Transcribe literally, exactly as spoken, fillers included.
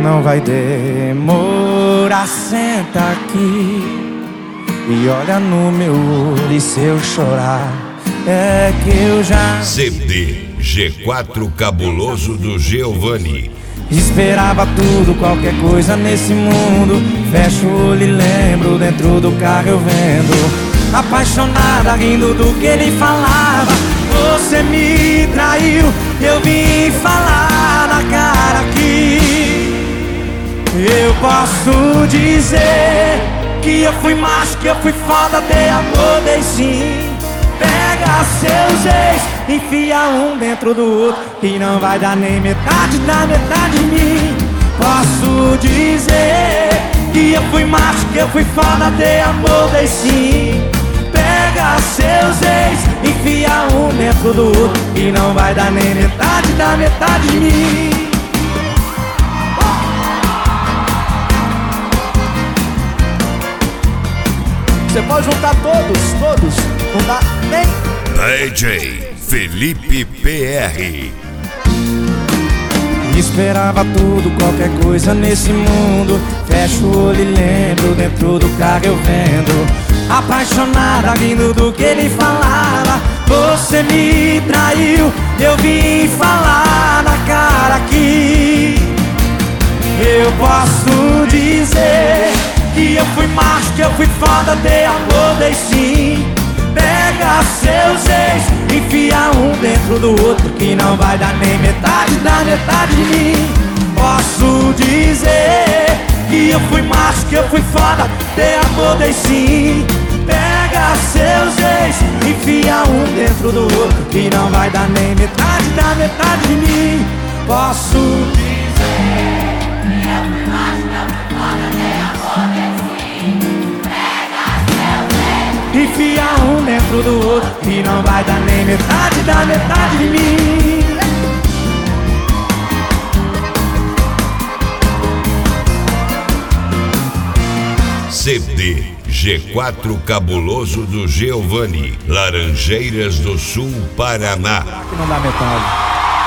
não vai demorar. Senta aqui e olha no meu olho, e se eu chorar é que eu já... C D G quatro Cabuloso do Giovanni. Esperava tudo, qualquer coisa nesse mundo. Fecho o olho e lembro, dentro do carro eu vendo, apaixonada, rindo do que ele falava. Você me traiu, eu vim falar na cara aqui. Eu posso dizer que eu fui macho, que eu fui foda, dei amor, dei sim. Pega seus ex, enfia um dentro do outro, e não vai dar nem metade da metade de mim. Posso dizer que eu fui macho, que eu fui foda, dei amor, dei sim. Pega seus ex, enfia um dentro do outro, e não vai dar nem metade da metade de mim. Você pode juntar todos, todos, não dá nem... D J Felipe P R. Esperava tudo, qualquer coisa nesse mundo. Fecho o olho e lembro, dentro do carro eu vendo, apaixonada, rindo do que ele falava. Você me traiu, eu vim falar na cara aqui. Eu posso dizer que eu fui macho, que eu fui foda, dei amor, dei sim. Pega seus ex, enfia um dentro do outro, que não vai dar nem metade da metade de mim. Posso dizer que eu fui macho, que eu fui foda, dei amor, dei sim. Pega seus ex, enfia um dentro do outro, que não vai dar nem metade da metade de mim. Posso dizer que eu fui macho, que eu fui foda, dei amor, dei sim. Pega seus ex, enfia um dentro do outro, que não vai dar nem metade da metade de mim. C D G quatro Cabuloso do Giovanni, Laranjeiras do Sul, Paraná. Que não dá metade.